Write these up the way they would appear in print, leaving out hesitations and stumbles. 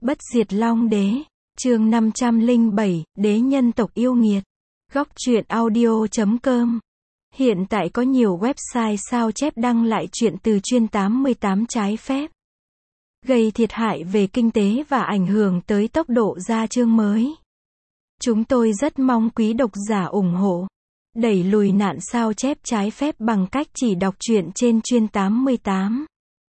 Bất diệt Long Đế, chương 507, Đế nhân tộc yêu nghiệt. Góc truyện audio.com. Hiện tại có nhiều website sao chép đăng lại truyện từ chuyên 88 trái phép, gây thiệt hại về kinh tế và ảnh hưởng tới tốc độ ra chương mới. Chúng tôi rất mong quý độc giả ủng hộ, đẩy lùi nạn sao chép trái phép bằng cách chỉ đọc truyện trên chuyên 88.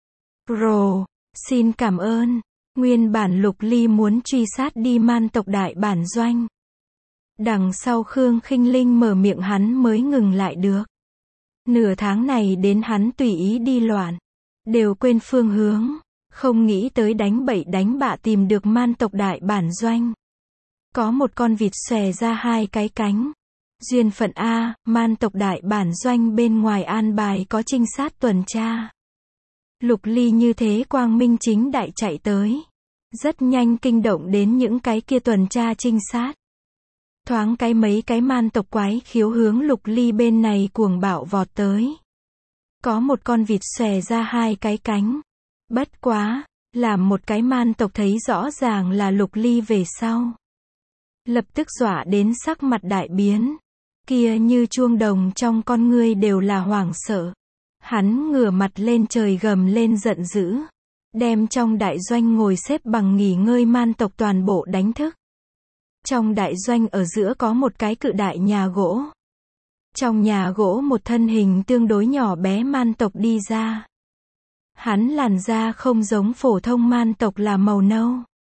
Pro, xin cảm ơn. Nguyên bản Lục Ly muốn truy sát đi man tộc đại bản doanh. Đằng sau Khương Khinh Linh mở miệng hắn mới ngừng lại được. Nửa tháng này đến hắn tùy ý đi loạn, đều quên phương hướng, không nghĩ tới đánh bậy đánh bạ tìm được man tộc đại bản doanh. Có một con vịt xòe ra hai cái cánh. Duyên phận A, man tộc đại bản doanh bên ngoài an bài có trinh sát tuần tra. Lục Ly như thế quang minh chính đại chạy tới. Rất nhanh kinh động đến những cái kia tuần tra trinh sát. Thoáng cái mấy cái man tộc quái khiếu hướng Lục Ly bên này cuồng bạo vọt tới. Có một con vịt xòe ra hai cái cánh. Bất quá, làm một cái man tộc thấy rõ ràng là Lục Ly về sau, lập tức dọa đến sắc mặt đại biến. Kia như chuông đồng trong con ngươi đều là hoảng sợ. Hắn ngửa mặt lên trời gầm lên giận dữ, đem trong đại doanh ngồi xếp bằng nghỉ ngơi man tộc toàn bộ đánh thức. Trong đại doanh ở giữa có một cái cự đại nhà gỗ. Trong nhà gỗ một thân hình tương đối nhỏ bé man tộc đi ra. Hắn làn da không giống phổ thông man tộc là màu nâu,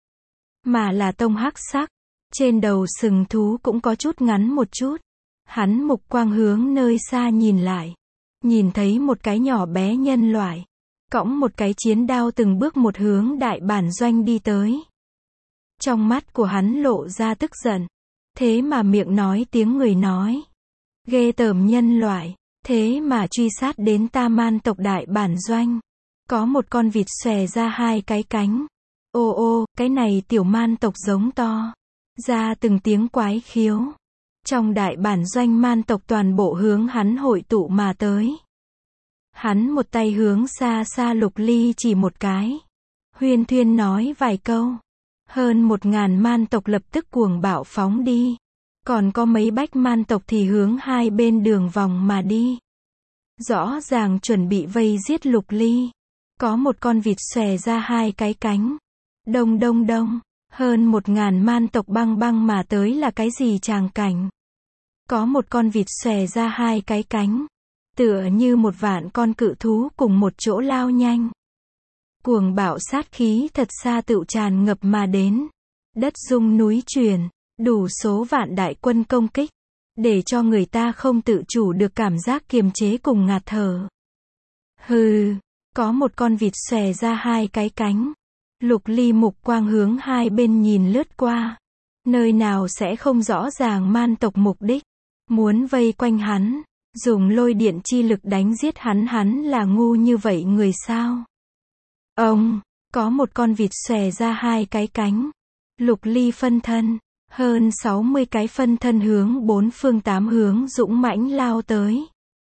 mà là tông hắc sắc. Trên đầu sừng thú cũng có chút ngắn một chút. Hắn mục quang hướng nơi xa nhìn lại, nhìn thấy một cái nhỏ bé nhân loại, cõng một cái chiến đao từng bước một hướng đại bản doanh đi tới. Trong mắt của hắn lộ ra tức giận. Thế mà miệng nói tiếng người nói. Ghê tởm nhân loại, thế mà truy sát đến ta man tộc đại bản doanh. Có một con vịt xòe ra hai cái cánh. Ô ô, cái này tiểu man tộc giống to, ra từng tiếng quái khiếu. Trong đại bản doanh man tộc toàn bộ hướng hắn hội tụ mà tới. Hắn một tay hướng xa xa Lục Ly chỉ một cái. Huyên thuyên nói vài câu. Hơn 1000 man tộc lập tức cuồng bạo phóng đi. Còn có mấy bách man tộc thì hướng hai bên đường vòng mà đi. Rõ ràng chuẩn bị vây giết Lục Ly. Có một con vịt xòe ra hai cái cánh. Đông đông đông. Hơn 1000 man tộc băng băng mà tới là cái gì tràng cảnh. Có một con vịt xòe ra hai cái cánh. Tựa như một vạn con cự thú cùng một chỗ lao nhanh. Cuồng bạo sát khí thật xa tựu tràn ngập mà đến. Đất rung núi chuyển, đủ số vạn đại quân công kích, để cho người ta không tự chủ được cảm giác kiềm chế cùng ngạt thở. Hừ, có một con vịt xòe ra hai cái cánh. Lục Ly mục quang hướng hai bên nhìn lướt qua. Nơi nào sẽ không rõ ràng man tộc mục đích. Muốn vây quanh hắn, dùng lôi điện chi lực đánh giết hắn là ngu như vậy người sao? Ông, có một con vịt xòe ra hai cái cánh. Lục Ly phân thân, hơn 60 cái phân thân hướng bốn phương tám hướng dũng mãnh lao tới.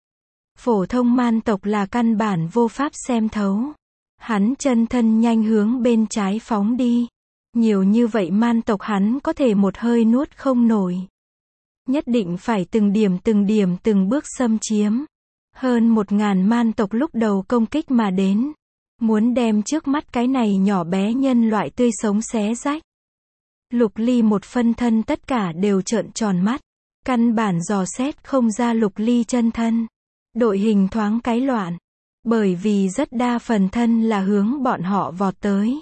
Phổ thông man tộc là căn bản vô pháp xem thấu. Hắn chân thân nhanh hướng bên trái phóng đi. Nhiều như vậy man tộc hắn có thể một hơi nuốt không nổi. Nhất định phải từng điểm từng bước xâm chiếm. Hơn 1000 man tộc lúc đầu công kích mà đến. Muốn đem trước mắt cái này nhỏ bé nhân loại tươi sống xé rách. Lục Ly một phân thân tất cả đều trợn tròn mắt. Căn bản dò xét không ra Lục Ly chân thân. Đội hình thoáng cái loạn. Bởi vì rất đa phần thân là hướng bọn họ vọt tới.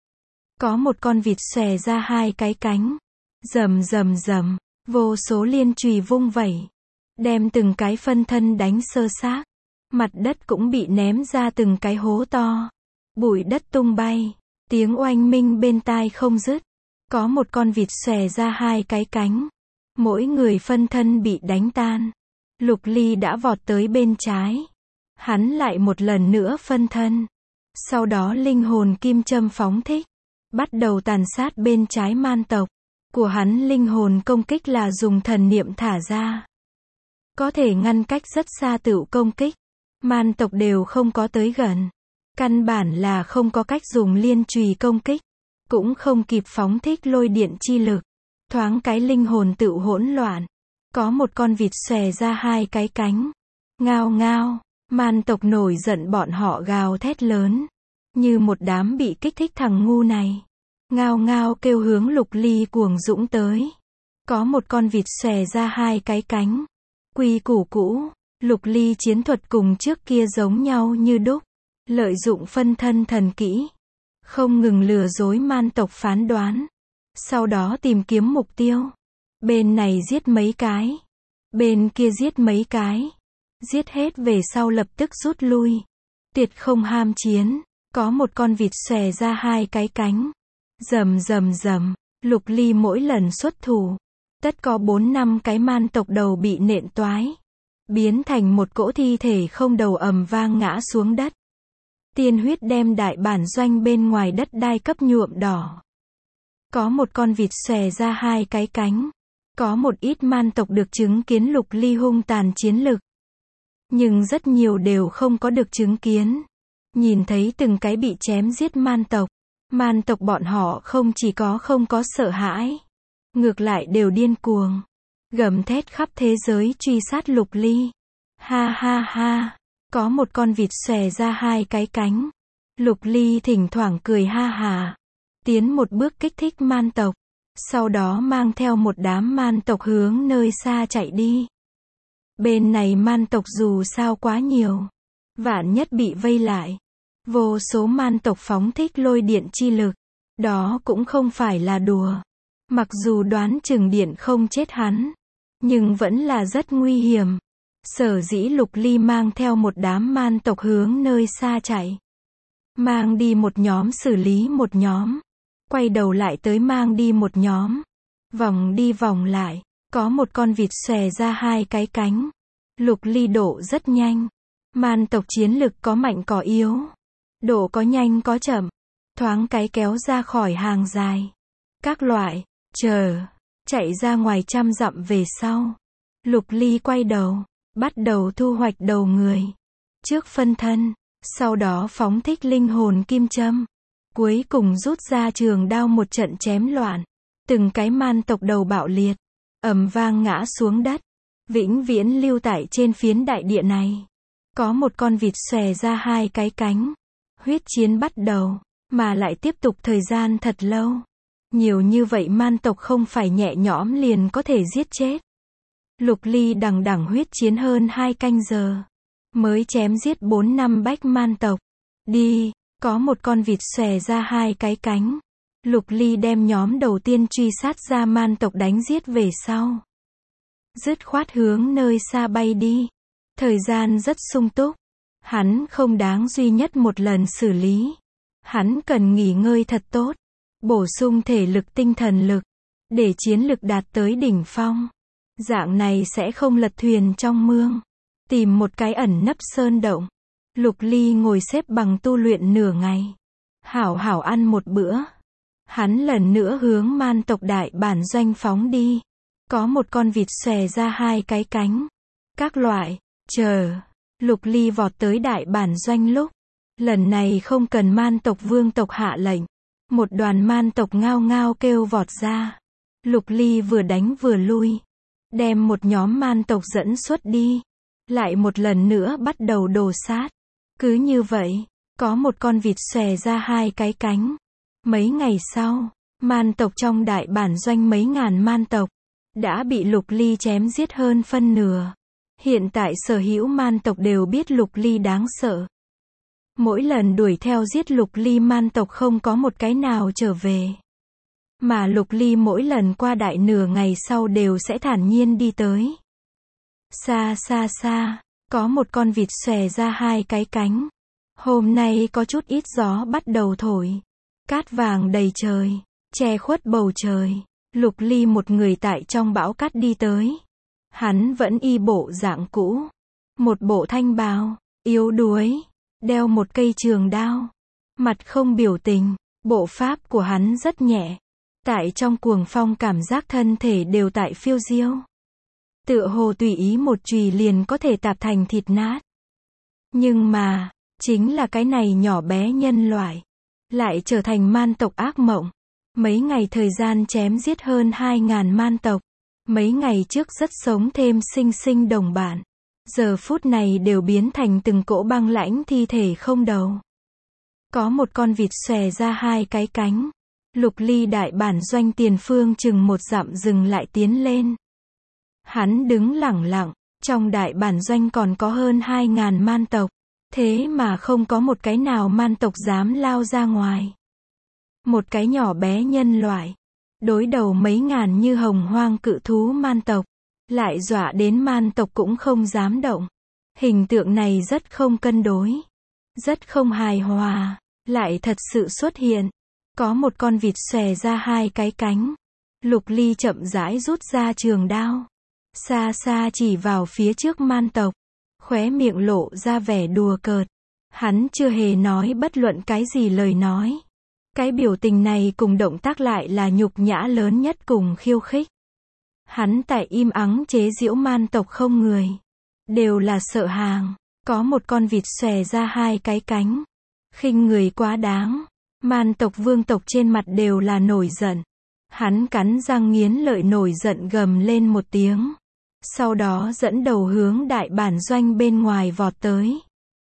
Có một con vịt xòe ra hai cái cánh. Rầm rầm rầm. Vô số liên chùy vung vẩy. Đem từng cái phân thân đánh sơ xác. Mặt đất cũng bị ném ra từng cái hố to. Bụi đất tung bay. Tiếng oanh minh bên tai không dứt. Có một con vịt xòe ra hai cái cánh. Mỗi người phân thân bị đánh tan. Lục Ly đã vọt tới bên trái. Hắn lại một lần nữa phân thân. Sau đó linh hồn kim châm phóng thích. Bắt đầu tàn sát bên trái man tộc. Của hắn linh hồn công kích là dùng thần niệm thả ra. Có thể ngăn cách rất xa tựu công kích. Man tộc đều không có tới gần. Căn bản là không có cách dùng liên chùy công kích. cũng không kịp phóng thích lôi điện chi lực. Thoáng cái linh hồn tự hỗn loạn. Có một con vịt xòe ra hai cái cánh. Ngao ngao, man tộc nổi giận bọn họ gào thét lớn. Như một đám bị kích thích thằng ngu này. Ngao ngao kêu hướng Lục Ly cuồng dũng tới. Có một con vịt xòe ra hai cái cánh. Quy củ cũ, Lục Ly chiến thuật cùng trước kia giống nhau như đúc. Lợi dụng phân thân thần kỹ. Không ngừng lừa dối man tộc phán đoán. Sau đó tìm kiếm mục tiêu. Bên này giết mấy cái. Bên kia giết mấy cái. Giết hết về sau lập tức rút lui. Tuyệt không ham chiến. Có một con vịt xòe ra hai cái cánh. Rầm rầm rầm. Lục Ly mỗi lần xuất thủ. Tất có 4-5 cái man tộc đầu bị nện toái. Biến thành một cỗ thi thể không đầu ầm vang ngã xuống đất. Tiên huyết đem đại bản doanh bên ngoài đất đai cấp nhuộm đỏ. Có một con vịt xòe ra hai cái cánh. Có một ít man tộc được chứng kiến Lục Ly hung tàn chiến lực. Nhưng rất nhiều đều không có được chứng kiến. Nhìn thấy từng cái bị chém giết man tộc. Man tộc bọn họ không chỉ không có sợ hãi. Ngược lại đều điên cuồng. Gầm thét khắp thế giới truy sát Lục Ly. Ha ha ha. Có một con vịt xòe ra hai cái cánh. Lục Ly thỉnh thoảng cười ha hà. Tiến một bước kích thích man tộc. Sau đó mang theo một đám man tộc hướng nơi xa chạy đi. Bên này man tộc dù sao quá nhiều. Vạn nhất bị vây lại. Vô số man tộc phóng thích lôi điện chi lực. Đó cũng không phải là đùa. Mặc dù đoán chừng điện không chết hắn. Nhưng vẫn là rất nguy hiểm. Sở dĩ Lục Ly mang theo một đám man tộc hướng nơi xa chạy. Mang đi một nhóm xử lý một nhóm. Quay đầu lại tới mang đi một nhóm. Vòng đi vòng lại. Có một con vịt xòe ra hai cái cánh. Lục Ly độ rất nhanh. Man tộc chiến lực có mạnh có yếu. Độ có nhanh có chậm. Thoáng cái kéo ra khỏi hàng dài. Các loại. Chờ. Chạy ra ngoài 100 dặm về sau. Lục Ly quay đầu. Bắt đầu thu hoạch đầu người. Trước phân thân. Sau đó phóng thích linh hồn kim châm. Cuối cùng rút ra trường đao một trận chém loạn. Từng cái man tộc đầu bạo liệt. Ầm vang ngã xuống đất. Vĩnh viễn lưu tại trên phiến đại địa này. Có một con vịt xòe ra hai cái cánh. Huyết chiến bắt đầu. Mà lại tiếp tục thời gian thật lâu. Nhiều như vậy man tộc không phải nhẹ nhõm liền có thể giết chết. Lục Ly đằng đẵng huyết chiến hơn 2 canh giờ. Mới chém giết 4-5 bách man tộc. Đi, có một con vịt xòe ra hai cái cánh. Lục Ly đem nhóm đầu tiên truy sát ra man tộc đánh giết về sau. Dứt khoát hướng nơi xa bay đi. Thời gian rất sung túc. Hắn không đáng duy nhất một lần xử lý. Hắn cần nghỉ ngơi thật tốt. Bổ sung thể lực tinh thần lực. Để chiến lực đạt tới đỉnh phong. Dạng này sẽ không lật thuyền trong mương. Tìm một cái ẩn nấp sơn động. Lục Ly ngồi xếp bằng tu luyện nửa ngày. Hảo hảo ăn một bữa. Hắn lần nữa hướng man tộc đại bản doanh phóng đi. Có một con vịt xòe ra hai cái cánh. Các loại. Chờ. Lục Ly vọt tới đại bản doanh lúc. Lần này không cần man tộc vương tộc hạ lệnh. Một đoàn man tộc ngao ngao kêu vọt ra. Lục Ly vừa đánh vừa lui. Đem một nhóm man tộc dẫn xuất đi. Lại một lần nữa bắt đầu đồ sát. Cứ như vậy, có một con vịt xòe ra hai cái cánh. Mấy ngày sau, man tộc trong đại bản doanh mấy ngàn man tộc. Đã bị Lục Ly chém giết hơn phân nửa. Hiện tại sở hữu man tộc đều biết Lục Ly đáng sợ. Mỗi lần đuổi theo giết Lục Ly man tộc không có một cái nào trở về. Mà Lục Ly mỗi lần qua đại nửa ngày sau đều sẽ thản nhiên đi tới. Xa xa xa, có một con vịt xòe ra hai cái cánh. Hôm nay có chút ít gió bắt đầu thổi. Cát vàng đầy trời, che khuất bầu trời. Lục Ly một người tại trong bão cát đi tới. Hắn vẫn y bộ dạng cũ. Một bộ thanh bào, yếu đuối, đeo một cây trường đao. Mặt không biểu tình, bộ pháp của hắn rất nhẹ. Tại trong cuồng phong cảm giác thân thể đều tại phiêu diêu. Tựa hồ tùy ý một chùy liền có thể tạp thành thịt nát. Nhưng mà, chính là cái này nhỏ bé nhân loại. lại trở thành man tộc ác mộng. Mấy ngày thời gian chém giết hơn 2.000 man tộc. Mấy ngày trước rất sống thêm sinh sinh đồng bạn. Giờ phút này đều biến thành từng cỗ băng lãnh thi thể không đầu. Có một con vịt xòe ra hai cái cánh. Lục Ly đại bản doanh tiền phương chừng 1 dặm dừng lại tiến lên. Hắn đứng lẳng lặng, trong đại bản doanh còn có hơn 2.000 man tộc. Thế mà không có một cái nào man tộc dám lao ra ngoài. Một cái nhỏ bé nhân loại, đối đầu mấy ngàn như hồng hoang cự thú man tộc, lại dọa đến man tộc cũng không dám động. Hình tượng này rất không cân đối, rất không hài hòa, lại thật sự xuất hiện. Có một con vịt xòe ra hai cái cánh. Lục Ly chậm rãi rút ra trường đao, xa xa chỉ vào phía trước man tộc, khóe miệng lộ ra vẻ đùa cợt. Hắn chưa hề nói bất luận cái gì lời nói. Cái biểu tình này cùng động tác lại là nhục nhã lớn nhất cùng khiêu khích. Hắn tại im ắng chế giễu man tộc không người. Đều là sợ hàng. Có một con vịt xòe ra hai cái cánh. Khinh người quá đáng. Man tộc vương tộc trên mặt đều là nổi giận. Hắn cắn răng nghiến lợi nổi giận gầm lên một tiếng. Sau đó dẫn đầu hướng đại bản doanh bên ngoài vọt tới.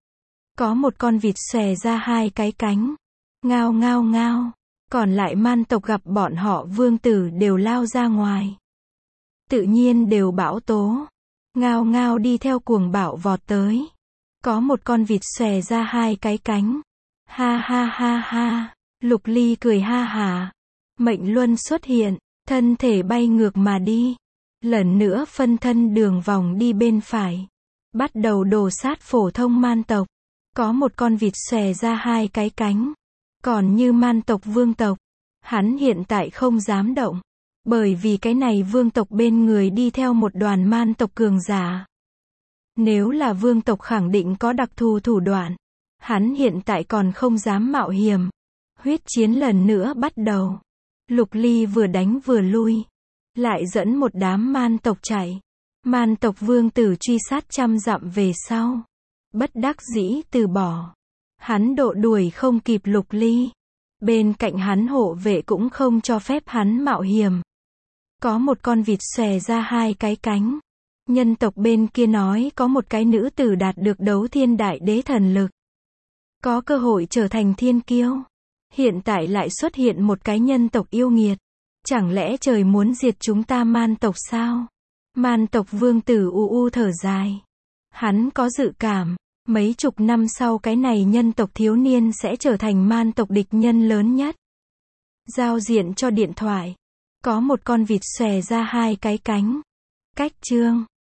Có một con vịt xòe ra hai cái cánh. Ngao ngao ngao. Còn lại man tộc gặp bọn họ vương tử đều lao ra ngoài. Tự nhiên đều bão tố. Ngao ngao đi theo cuồng bạo vọt tới. Có một con vịt xòe ra hai cái cánh. Ha ha ha ha. Lục Ly cười ha hả. Mệnh luân xuất hiện. Thân thể bay ngược mà đi. Lần nữa phân thân đường vòng đi bên phải. Bắt đầu đổ sát phổ thông man tộc. Có một con vịt xòe ra hai cái cánh. Còn như man tộc vương tộc, hắn hiện tại không dám động. Bởi vì cái này vương tộc bên người đi theo một đoàn man tộc cường giả. Nếu là vương tộc khẳng định có đặc thù thủ đoạn. Hắn hiện tại còn không dám mạo hiểm. Huyết chiến lần nữa bắt đầu. Lục Ly vừa đánh vừa lui. Lại dẫn một đám man tộc chạy. Man tộc vương tử truy sát 100 dặm về sau. Bất đắc dĩ từ bỏ. Hắn độ đuổi không kịp Lục Ly. Bên cạnh hắn hộ vệ cũng không cho phép hắn mạo hiểm. Có một con vịt xòe ra hai cái cánh. Nhân tộc bên kia nói có một cái nữ tử đạt được đấu thiên đại đế thần lực. Có cơ hội trở thành thiên kiêu. Hiện tại lại xuất hiện một cái nhân tộc yêu nghiệt. Chẳng lẽ trời muốn diệt chúng ta man tộc sao? Man tộc vương tử u thở dài. Hắn có dự cảm. Mấy chục năm sau cái này nhân tộc thiếu niên sẽ trở thành man tộc địch nhân lớn nhất. Giao diện cho điện thoại. Có một con vịt xòe ra hai cái cánh. Cách chương